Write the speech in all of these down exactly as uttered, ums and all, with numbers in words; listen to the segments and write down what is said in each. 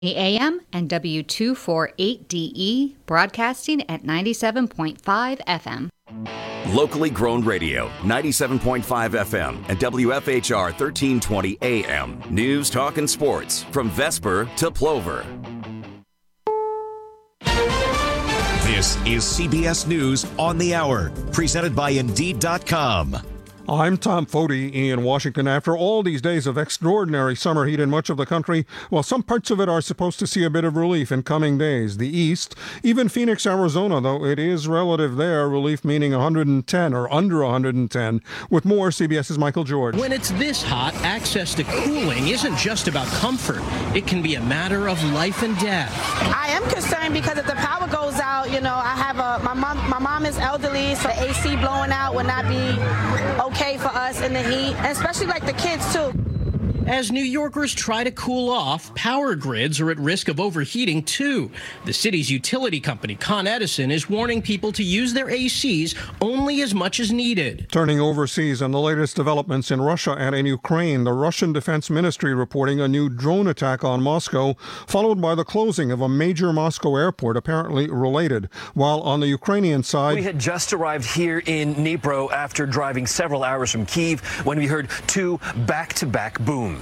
A M and W two forty-eight D E, broadcasting at ninety-seven point five F M. Locally grown radio, ninety-seven point five F M and W F H R thirteen twenty A M. News, talk, and sports from Vesper to Plover. This is C B S News on the Hour, presented by Indeed dot com. I'm Tom Foti in Washington. After all these days of extraordinary summer heat in much of the country, well, some parts of it are supposed to see a bit of relief in coming days. The East, even Phoenix, Arizona, though it is relative there, relief meaning one hundred ten or under one hundred ten. With more, CBS's Michael George. When it's this hot, access to cooling isn't just about comfort. It can be a matter of life and death. I am concerned because if the power goes out, you know, I have a, my mom, my mom is elderly, so the A C blowing out would not be okay for us in the heat, and especially like the kids too. As New Yorkers try to cool off, power grids are at risk of overheating too. The city's utility company, Con Edison, is warning people to use their A Cs only as much as needed. Turning overseas and the latest developments in Russia and in Ukraine, the Russian Defense Ministry reporting a new drone attack on Moscow, followed by the closing of a major Moscow airport, apparently related. While on the Ukrainian side, we had just arrived here in Dnipro after driving several hours from Kyiv when we heard two back-to-back booms.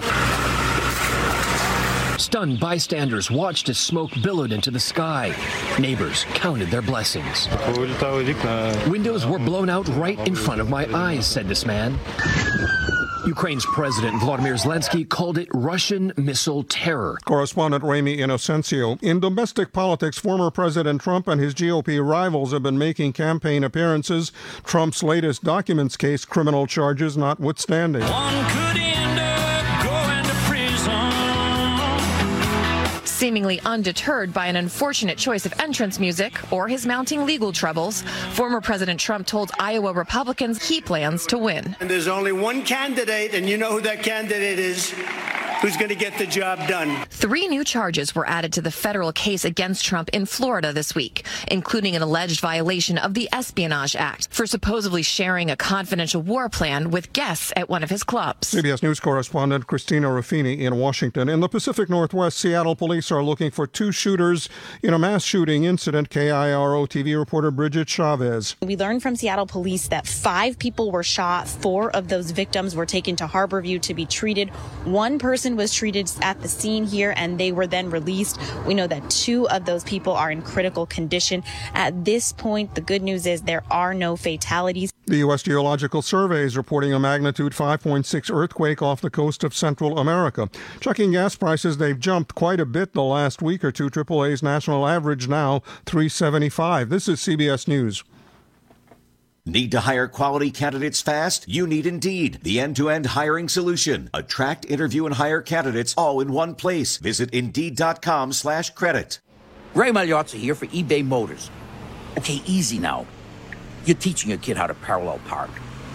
Stunned bystanders watched as smoke billowed into the sky. Neighbors counted their blessings. Windows were blown out right in front of my eyes, said this man. Ukraine's President Volodymyr Zelensky called it Russian missile terror. Correspondent Ramy Inocencio. In domestic politics, former President Trump and his G O P rivals have been making campaign appearances, Trump's latest documents case criminal charges notwithstanding. One could end up going to prison. Seemingly undeterred by an unfortunate choice of entrance music or his mounting legal troubles, former President Trump told Iowa Republicans he plans to win. And there's only one candidate, and you know who that candidate is, who's going to get the job done. Three new charges were added to the federal case against Trump in Florida this week, including an alleged violation of the Espionage Act for supposedly sharing a confidential war plan with guests at one of his clubs. C B S News correspondent Christina Ruffini in Washington. In the Pacific Northwest, Seattle police are looking for two shooters in a mass shooting incident. K I R O T V reporter Bridget Chavez. We learned from Seattle police that five people were shot. Four of those victims were taken to Harborview to be treated. One person was treated at the scene here, and they were then released. We know that two of those people are in critical condition. At this point, the good news is there are no fatalities. The U S Geological Survey is reporting a magnitude five point six earthquake off the coast of Central America. Checking gas prices, they've jumped quite a bit the last week or two. triple A's national average now three seventy-five. This is C B S News. Need to hire quality candidates fast? You need Indeed, the end-to-end hiring solution. Attract, interview, and hire candidates all in one place. Visit Indeed.com slash credit. Ray Magliozzi here for eBay Motors. Okay, easy now. You're teaching your kid how to parallel park.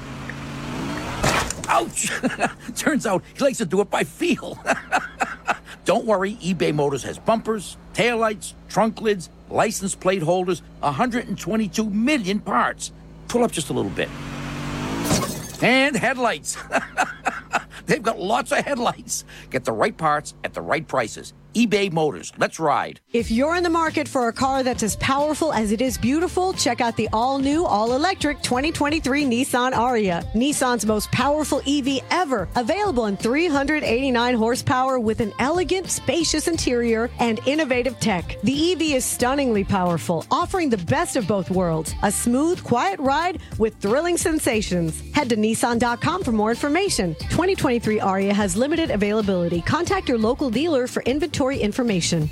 Ouch! Turns out he likes to do it by feel. Don't worry, eBay Motors has bumpers, taillights, trunk lids, license plate holders, one hundred twenty-two million parts. Pull up just a little bit. And headlights. They've got lots of headlights. Get the right parts at the right prices. eBay Motors. Let's ride. If you're in the market for a car that's as powerful as it is beautiful, check out the all-new, all-electric twenty twenty-three Nissan Ariya. Nissan's most powerful E V ever. Available in three hundred eighty-nine horsepower with an elegant, spacious interior and innovative tech. The E V is stunningly powerful, offering the best of both worlds. A smooth, quiet ride with thrilling sensations. Head to Nissan dot com for more information. twenty twenty-three Ariya has limited availability. Contact your local dealer for inventory information.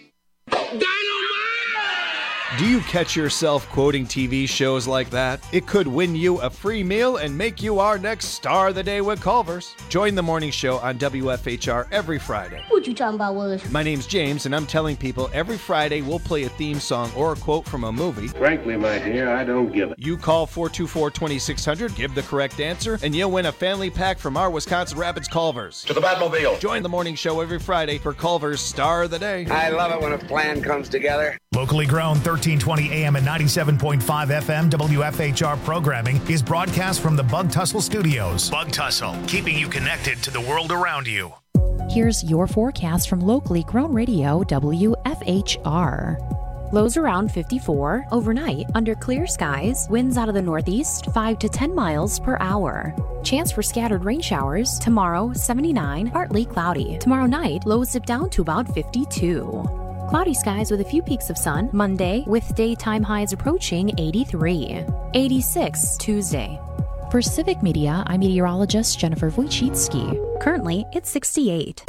Do you catch yourself quoting T V shows like that? It could win you a free meal and make you our next star of the day with Culver's. Join the morning show on W F H R every Friday. What you talking about, Willis? My name's James, and I'm telling people every Friday we'll play a theme song or a quote from a movie. Frankly, my dear, I don't give it. You call four two four, two six zero zero, give the correct answer, and you'll win a family pack from our Wisconsin Rapids Culver's. To the Batmobile. Join the morning show every Friday for Culver's Star of the Day. I love it when a plan comes together. Locally grown thirteen twenty A M and ninety-seven point five F M W F H R programming is broadcast from the Bug Tussle Studios. Bug Tussle, keeping you connected to the world around you. Here's your forecast from locally grown radio W F H R. Lows around fifty-four. Overnight, under clear skies, winds out of the northeast, five to ten miles per hour. Chance for scattered rain showers. Tomorrow, seventy-nine, partly cloudy. Tomorrow night, lows dip down to about fifty-two. Cloudy skies with a few peaks of sun. Monday, with daytime highs approaching eighty-three. eighty-six Tuesday. For Civic Media, I'm meteorologist Jennifer Wojcicki. Currently, it's sixty-eight.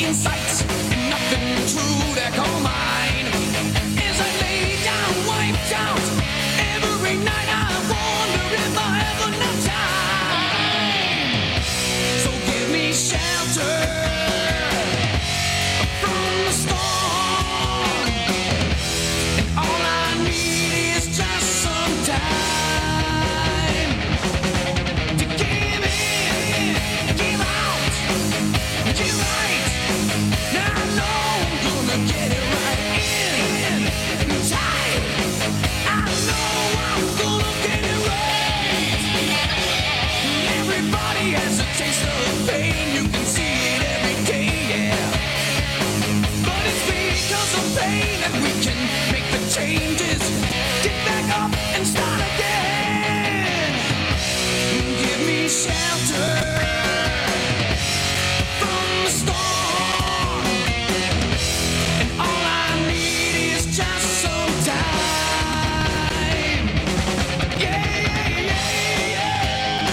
in sight, nothing true to call mine. As I lay down, wiped out, every night I wonder if I have enough time. So give me shelter from the storm, and all I need is just some time to give in, give out, give right. Now I know I'm gonna get it right in, in tight. I know I'm gonna get it right. Everybody has a taste of pain, you can see it every day, yeah. But it's because of pain that we can make the changes. Get back up and start again. Give me shelter from the storm, and all I need is just some time. Yeah, yeah, yeah,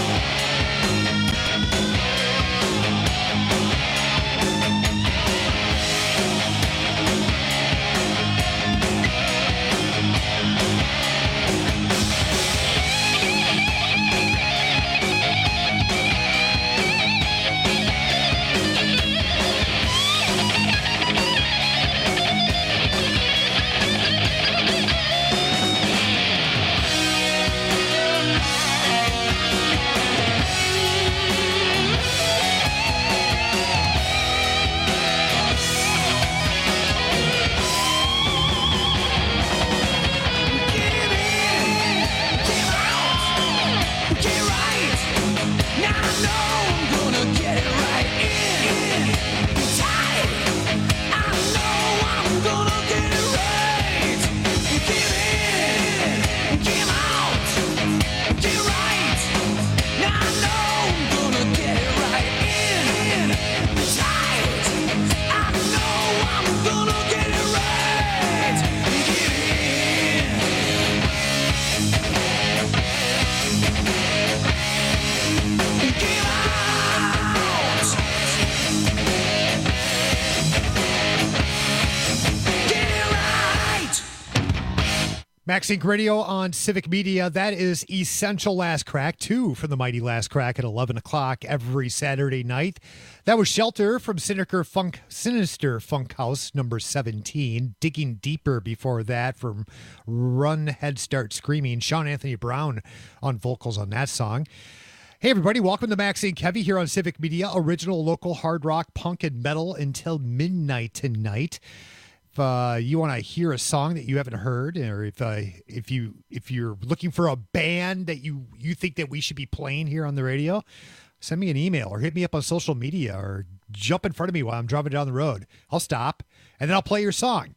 MaxInc Radio on Civic Media. That is Essential Last Crack, two from the mighty Last Crack at eleven o'clock every Saturday night. That was Shelter from Sinister Funk, Sinister Funk House, number seventeen. Digging Deeper before that from Run, Head Start Screaming. Sean Anthony Brown on vocals on that song. Hey, everybody. Welcome to MaxInc Heavy here on Civic Media. Original local hard rock, punk, and metal until midnight tonight. If uh, you want to hear a song that you haven't heard, or if uh, if you if you're looking for a band that you you think that we should be playing here on the radio, send me an email or hit me up on social media or jump in front of me while I'm driving down the road. I'll stop and then I'll play your song.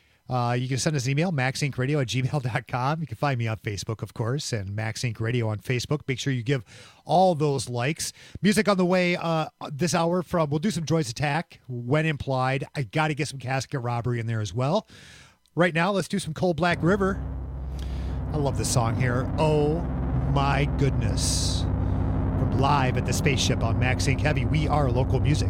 Uh, you can send us an email, maxincradio at gmail dot com. You can find me on Facebook, of course, and MaxInc Radio on Facebook. Make sure you give all those likes. Music on the way uh, this hour from, we'll do some Joyce Attack, When Implied. I got to get some Casket Robbery in there as well. Right now, let's do some Cold Black River. I love this song here. Oh, my goodness. From live at the Spaceship on MaxInc Heavy, we are local music.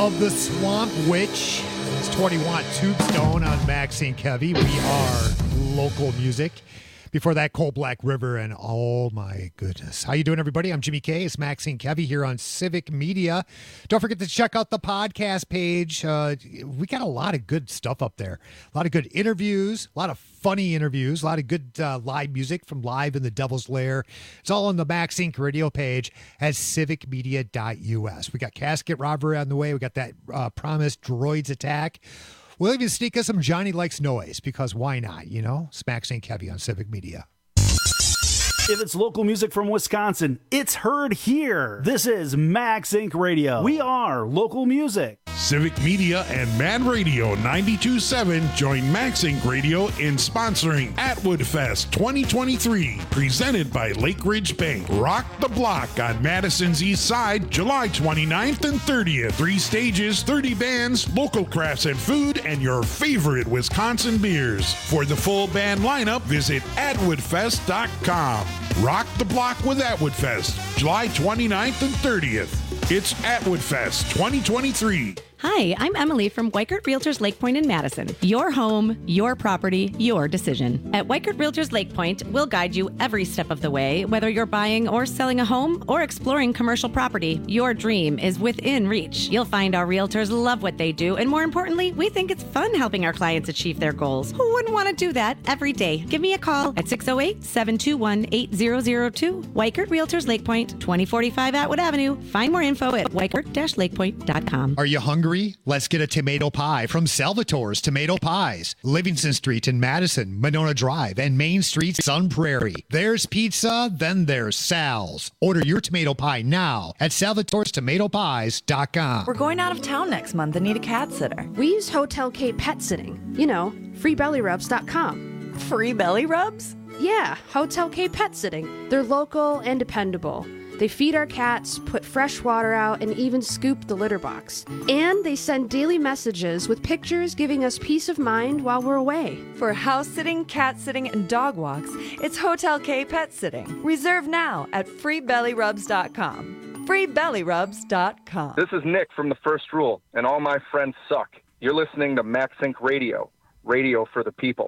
of the Swamp Witch. It's twenty watt Tombstone on Maxine Kevy. We are local music. Before that, Cold Black River, and oh my goodness. How you doing, everybody? I'm Jimmy K. It's Maxine Kevy here on Civic Media. Don't forget to check out the podcast page. Uh, we got a lot of good stuff up there. A lot of good interviews, a lot of funny interviews, a lot of good uh, live music from Live in the Devil's Lair. It's all on the Maxine Radio page at civic media dot U S. We got Casket Robbery on the way. We got that uh, Promised Droids Attack. We'll even sneak us some Johnny Likes Noise, because why not, you know? It's Maxine Kevy on Civic Media. If it's local music from Wisconsin, it's heard here. This is Max Inc Radio. We are local music. Civic Media and Man Radio ninety-two point seven join Max Inc Radio in sponsoring Atwood Fest twenty twenty-three, presented by Lake Ridge Bank. Rock the Block on Madison's East Side, July twenty-ninth and thirtieth. Three stages, thirty bands, local crafts and food, and your favorite Wisconsin beers. For the full band lineup, visit atwood fest dot com. Rock the Block with Atwood Fest, July twenty-ninth and thirtieth. It's Atwood Fest twenty twenty-three. Hi, I'm Emily from Weichert Realtors Lake Point in Madison. Your home, your property, your decision. At Weichert Realtors Lake Point, we'll guide you every step of the way. Whether you're buying or selling a home or exploring commercial property, your dream is within reach. You'll find our realtors love what they do, and more importantly, we think it's fun helping our clients achieve their goals. Who wouldn't want to do that every day? Give me a call at six oh eight, seven two one, eight zero zero two. Weichert Realtors Lake Point, twenty forty-five Atwood Avenue. Find more info at weichert dash lake point dot com. Are you hungry? Let's get a tomato pie from Salvatore's Tomato Pies. Livingston Street in Madison, Monona Drive, and Main Street, Sun Prairie. There's pizza, then there's Sal's. Order your tomato pie now at salvatores tomato pies dot com. We're going out of town next month and need a cat sitter. We use Hotel K Pet Sitting. You know, free belly rubs dot com. Free belly rubs? Yeah, Hotel K Pet Sitting. They're local and dependable. They feed our cats, put fresh water out, and even scoop the litter box. And they send daily messages with pictures giving us peace of mind while we're away. For house sitting, cat sitting, and dog walks, it's Hotel K Pet Sitting. Reserve now at free belly rubs dot com. free belly rubs dot com. This is Nick from The First Rule, and all my friends suck. You're listening to Max Inc Radio, radio for the people.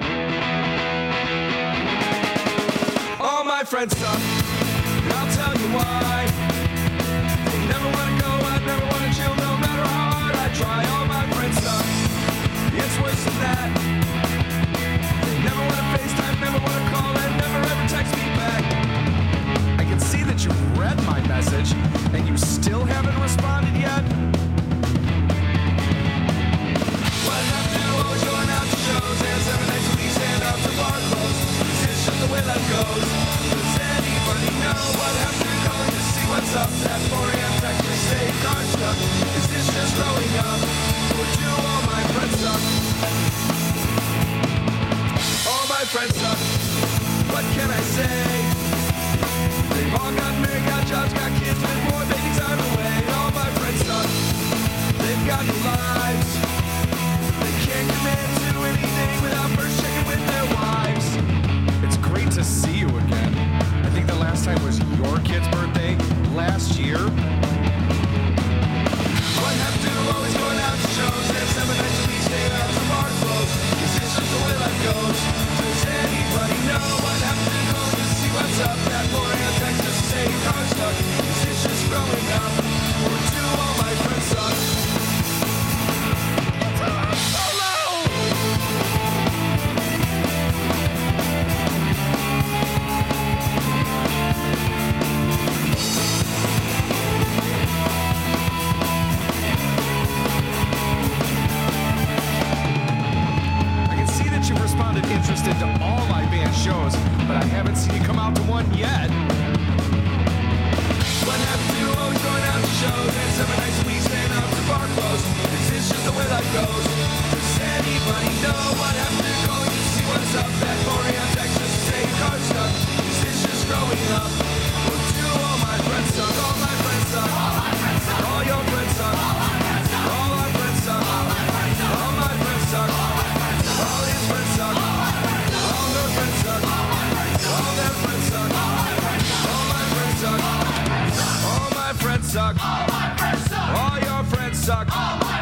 All my friends suck. I'll tell you why. They never want to go, I never want to chill, no matter how hard I try. All my friends suck. It's worse than that. They never want to FaceTime, never want to call, and never ever text me back. I can see that you've read my message, and you still haven't responded yet. What I have to do, always going out to shows, and seven nights a week, stand up to bar close. It's just the way life goes. Anybody know what happened to calling to see what's up? That four a.m. Texas state car stuck. Is this just growing up? Or do all my friends suck? All my friends suck. What can I say? They've all got married, got jobs, got kids, and more baby time away. All my friends suck. They've got new lives. They can't commit to anything without first checking with their wives. It's great to see you again. I think the last time was your kid's birthday last year. What have to always going out to shows and seven nights a week staying out to bar close. Is this just the way life goes? Does anybody know what happened to go to see what's up? That four a.m. Texas say car stuck. Is this just growing up? Or do all my friends suck? You've responded interested to all my band shows, but I haven't seen you come out to one yet. What happened to always going out to shows and seven nights a week staying out to bar close? Is this just the way life goes? Does anybody know what happened to calling to see what's up? That four a.m. Texas say car stuck. Is this just growing up? Or do all my friends suck? All my friends suck. All my friends suck. All your friends suck. All my friends suck. All our friends suck. All my friends suck. All my friends suck. All his friends suck. All their friends suck. All their friends suck. All my friends suck. All my friends suck. All your friends suck.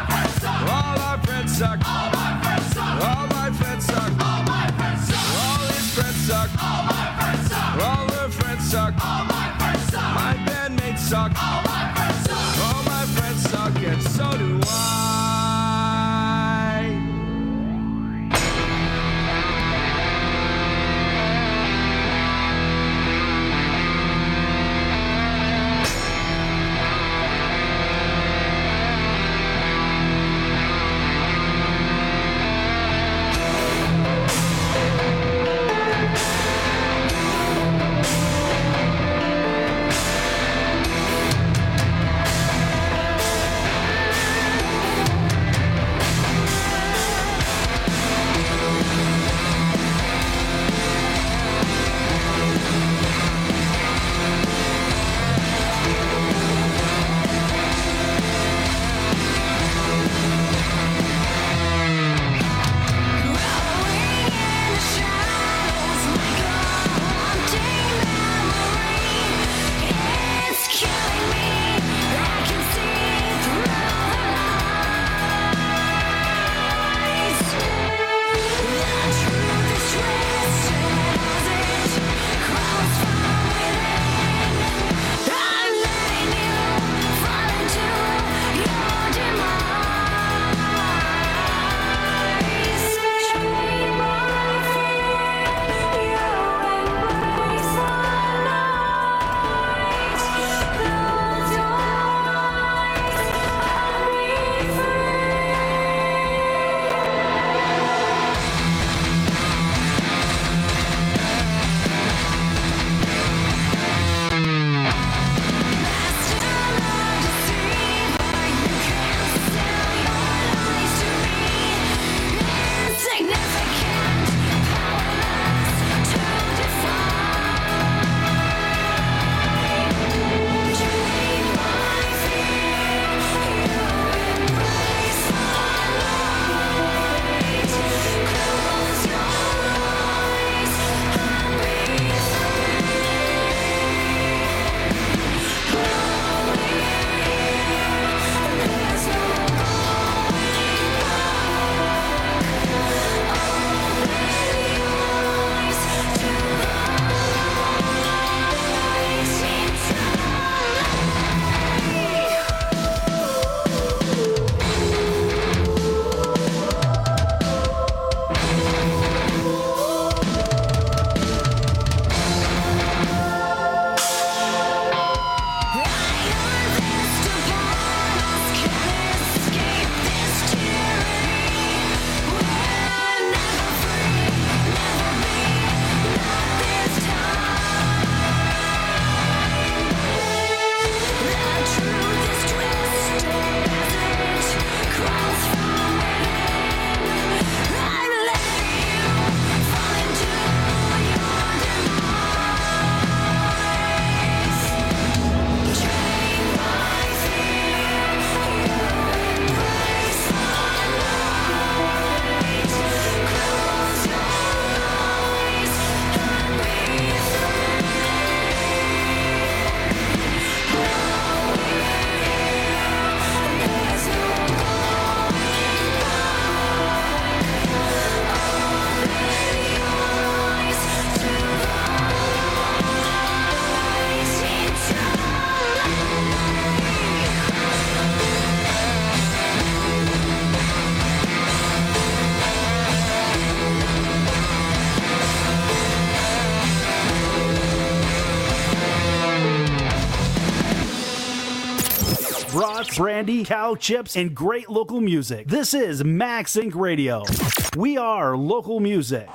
brats, brandy, cow chips, and great local music. This is Max Inc Radio. We are local music.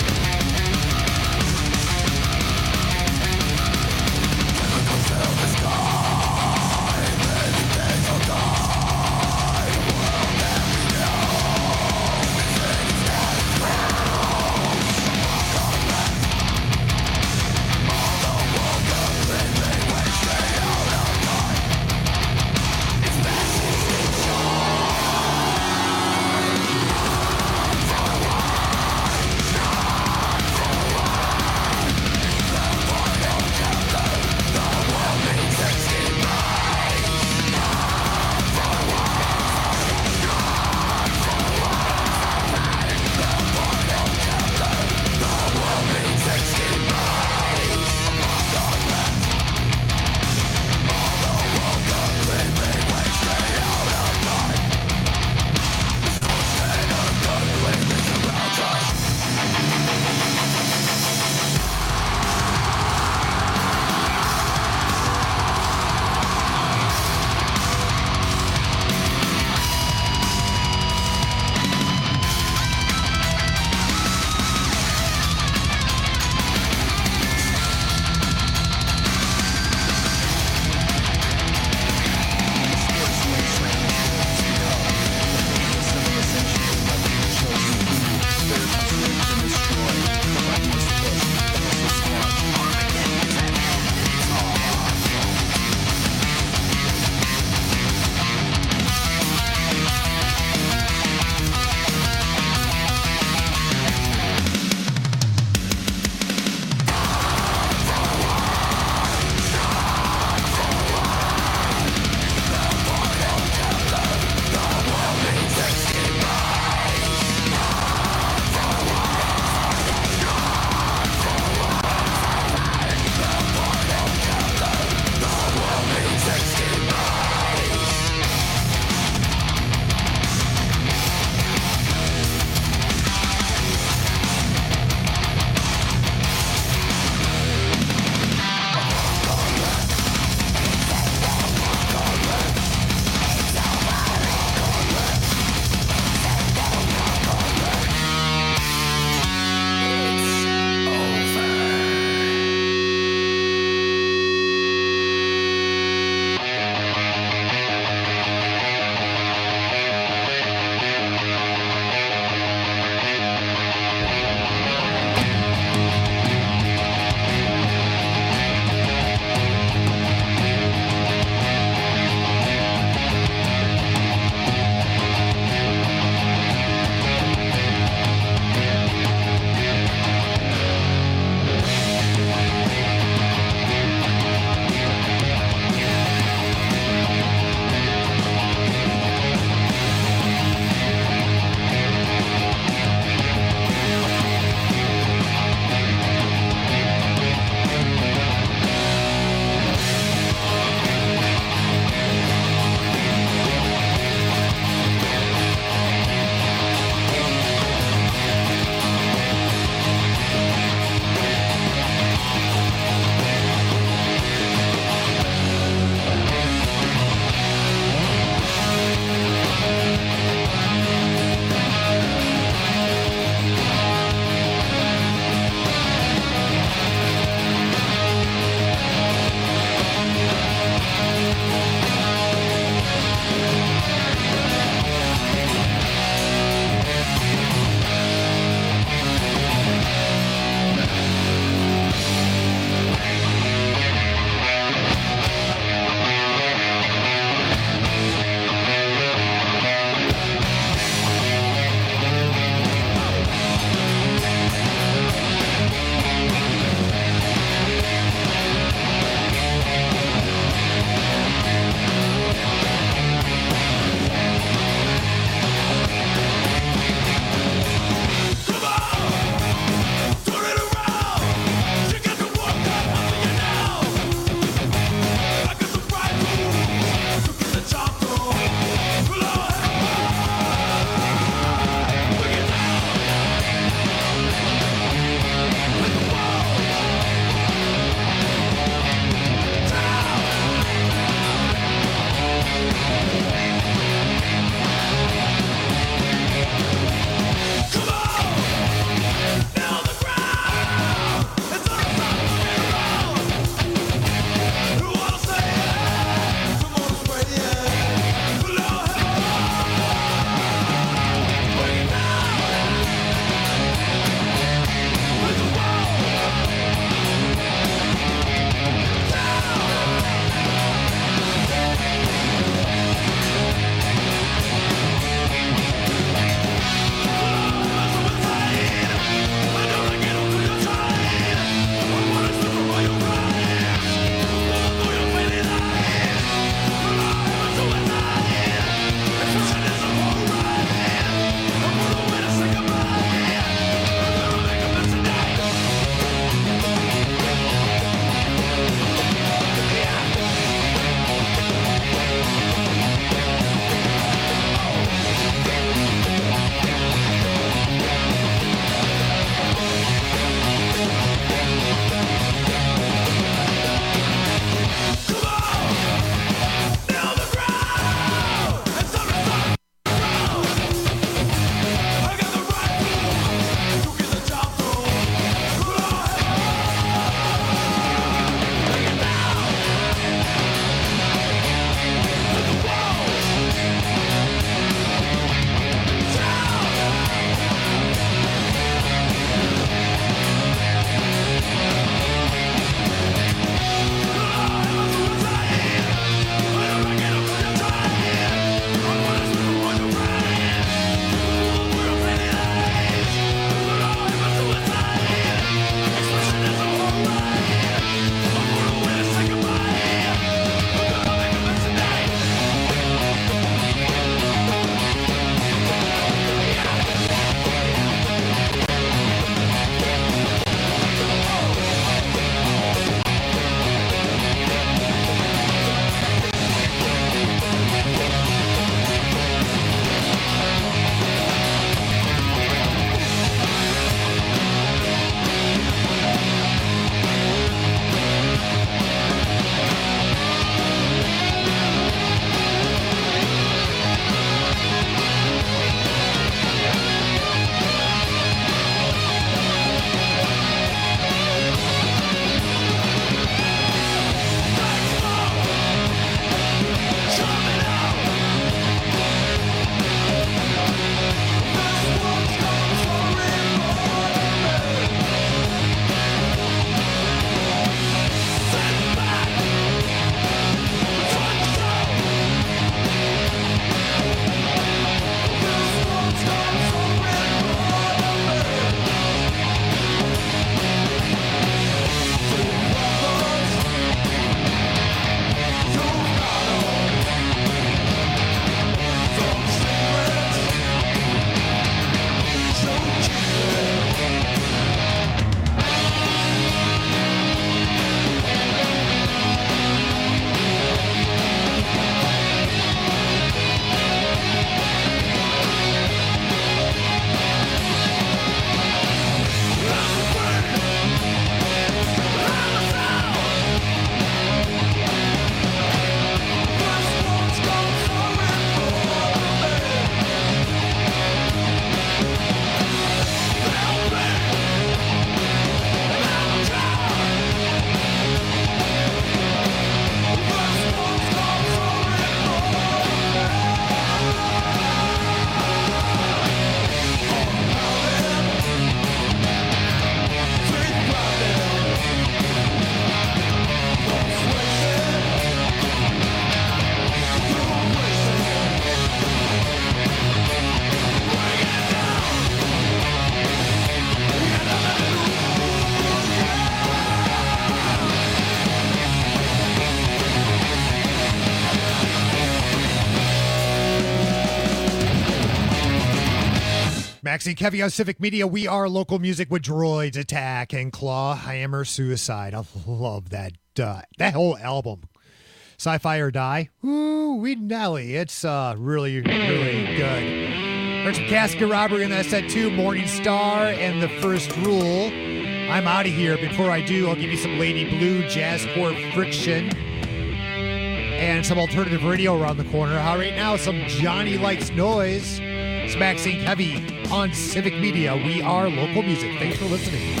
Maxie Kevy on Civic Media. We are local music with Droids, Attack, and Claw, Hammer, Suicide. I love that uh, that whole album. Sci-Fi or Die. Ooh, we Nelly. It's uh, really, really good. Heard some Casket Robbery in that set too. Morning Star and The First Rule. I'm out of here. Before I do, I'll give you some Lady Blue, Jazzcore Friction, and some alternative radio around the corner. How right now, some Johnny Likes Noise. It's Maxine Heavy on Civic Media. We are local music. Thanks for listening.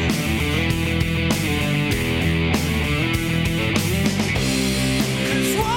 Cause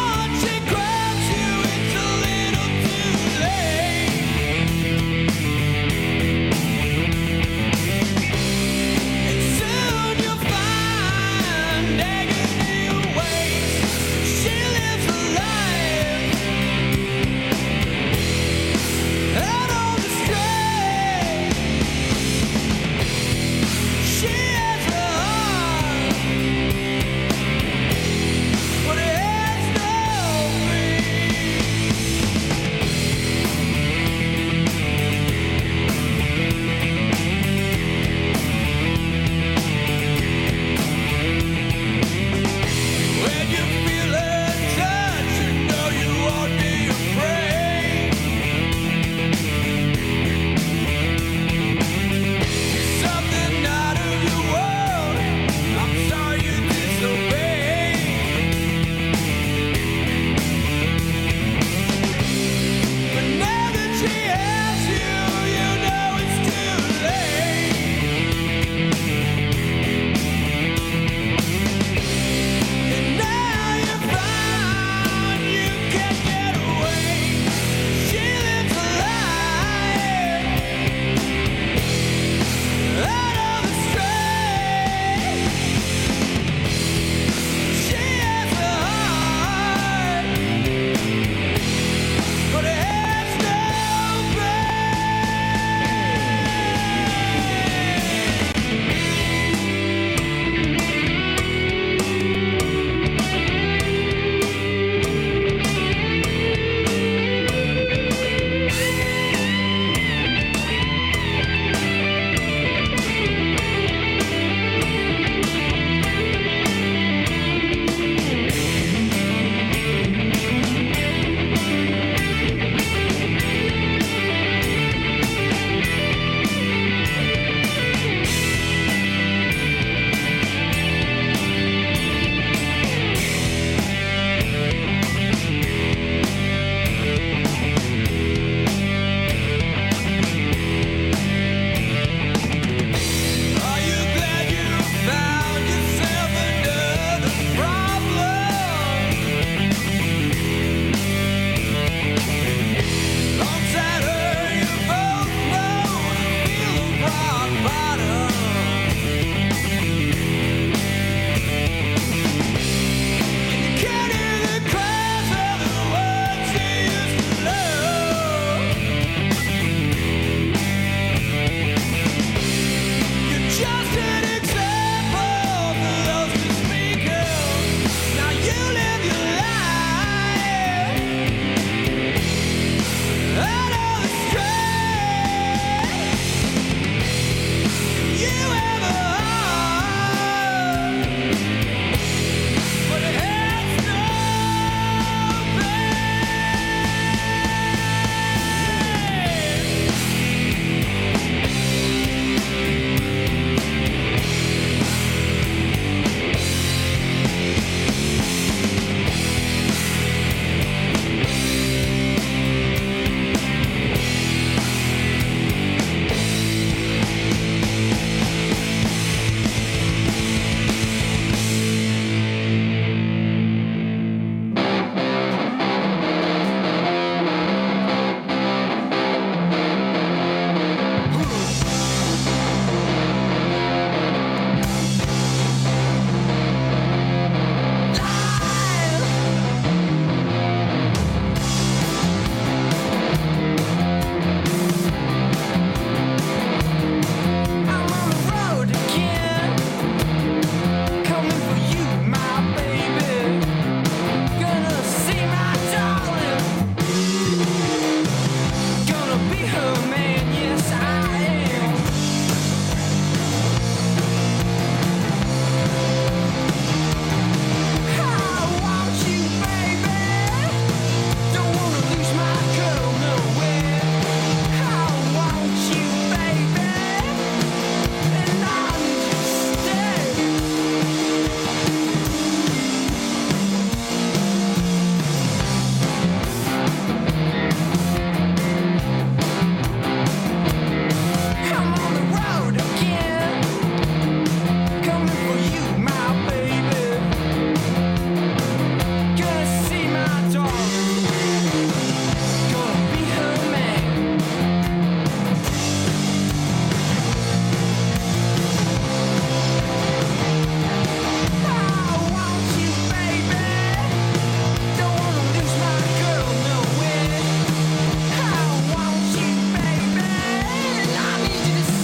Gonna be her man, yes I am. I want you, baby. Don't wanna lose my girl nowhere. I want you, baby, and I need you to stay. I'm on the road again, coming for you, my baby. Gonna see my daughter, gonna be her man. I want you, baby. Don't wanna lose my girl nowhere. I want you, baby, and I need you to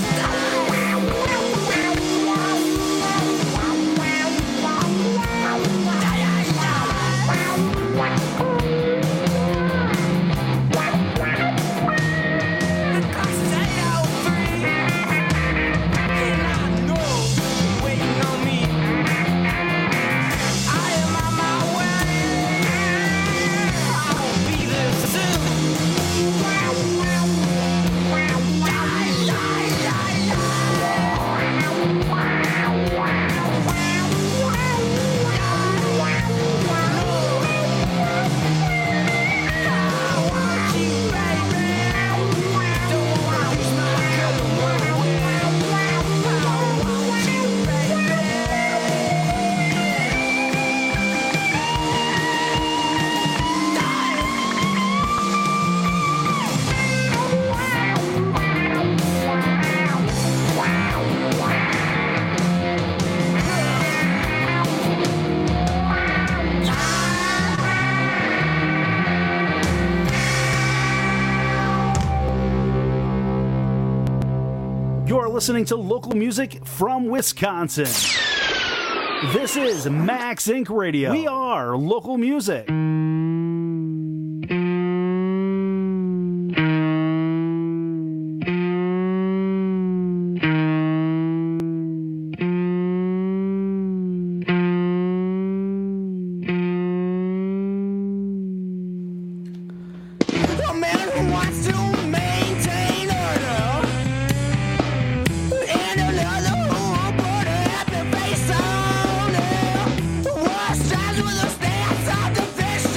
You're listening to local music from Wisconsin. This is Max Incorporated. Radio. We are local music. A man who wants to maintain order, and another who will put a happy face on it. The war starts with a stance of division.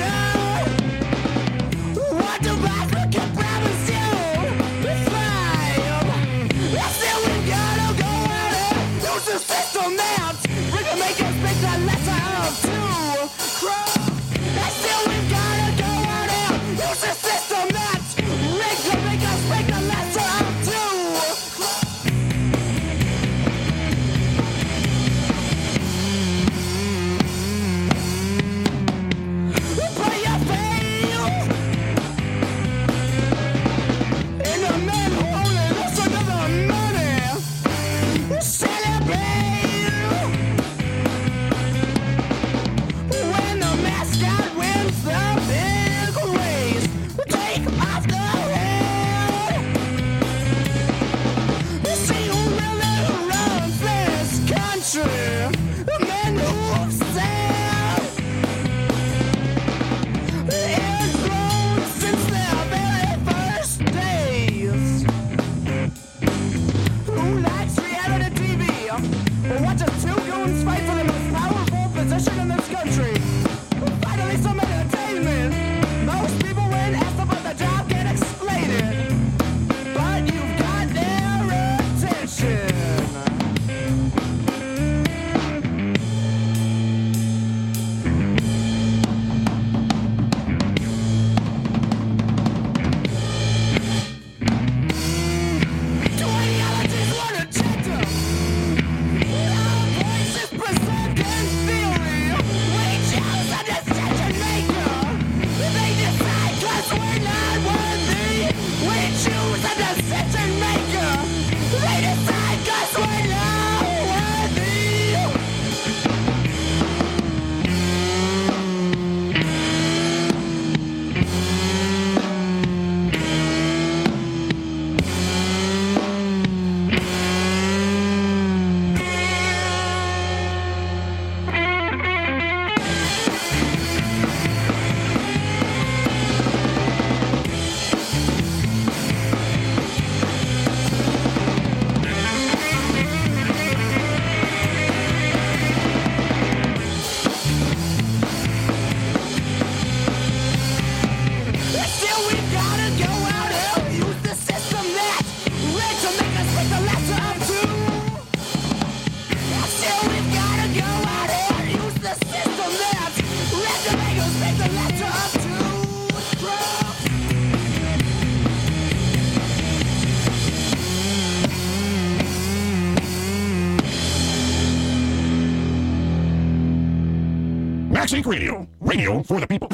Max Inc Radio. Radio for the people.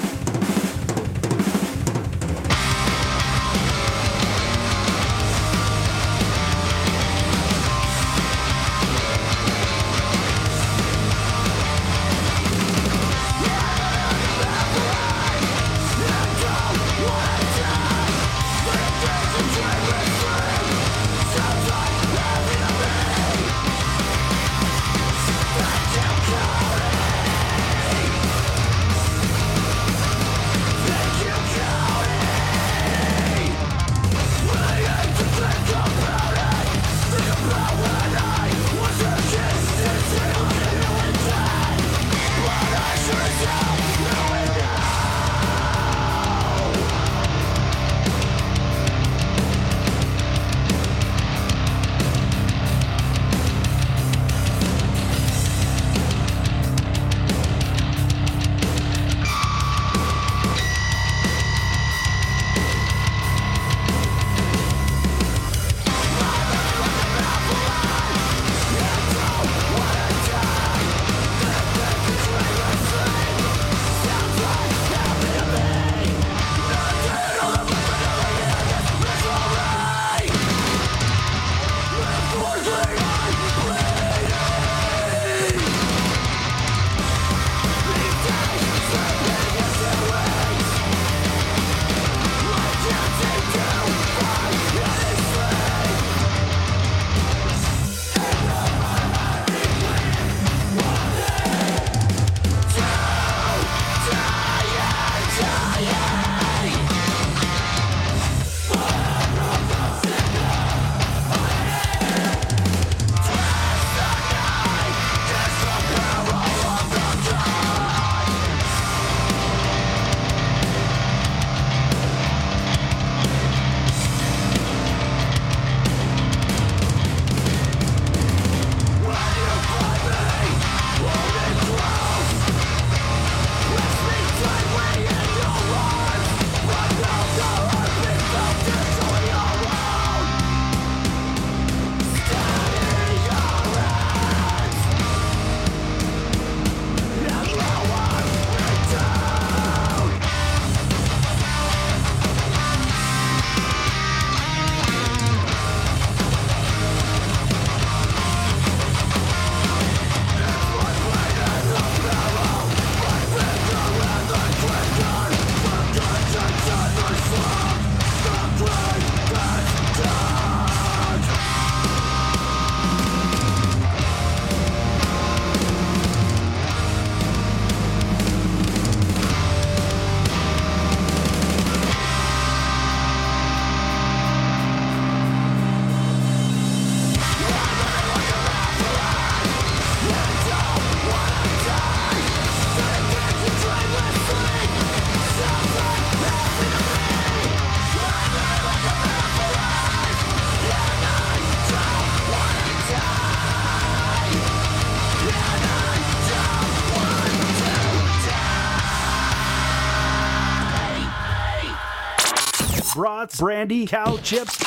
brats, brandy, cow chips,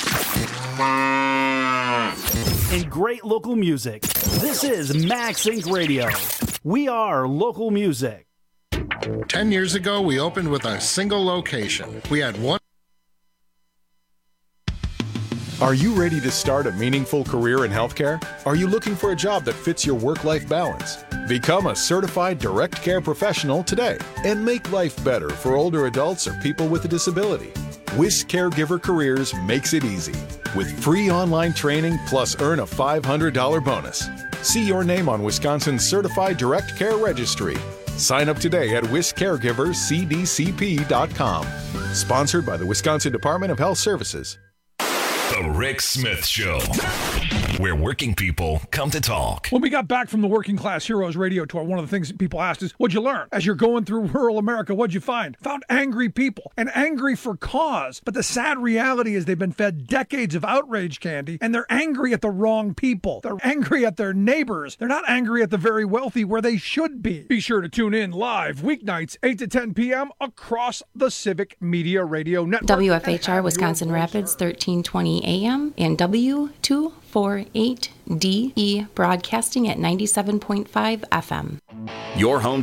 and great local music. This is Max Inc Radio. We are local music. Ten years ago, we opened with a single location. We had one. Are you ready to start a meaningful career in healthcare? Are you looking for a job that fits your work-life balance? Become a certified direct care professional today and make life better for older adults or people with a disability. Wisc Caregiver Careers makes it easy with free online training plus earn a five hundred dollars bonus. See your name on Wisconsin's Certified Direct Care Registry. Sign up today at wisc caregivers c d c p dot com. Sponsored by the Wisconsin Department of Health Services. The Rick Smith Show, where working people come to talk. When we got back from the Working Class Heroes radio tour, one of the things that people asked is, what'd you learn? As you're going through rural America, what'd you find? Found angry people, and angry for cause. But the sad reality is they've been fed decades of outrage candy, and they're angry at the wrong people. They're angry at their neighbors. They're not angry at the very wealthy where they should be. Be sure to tune in live weeknights, eight to ten p.m. across the Civic Media Radio Network. W F H R Wisconsin Rapids, thirteen twenty A M and W two forty-eight D E broadcasting at ninety-seven point five F M. Your home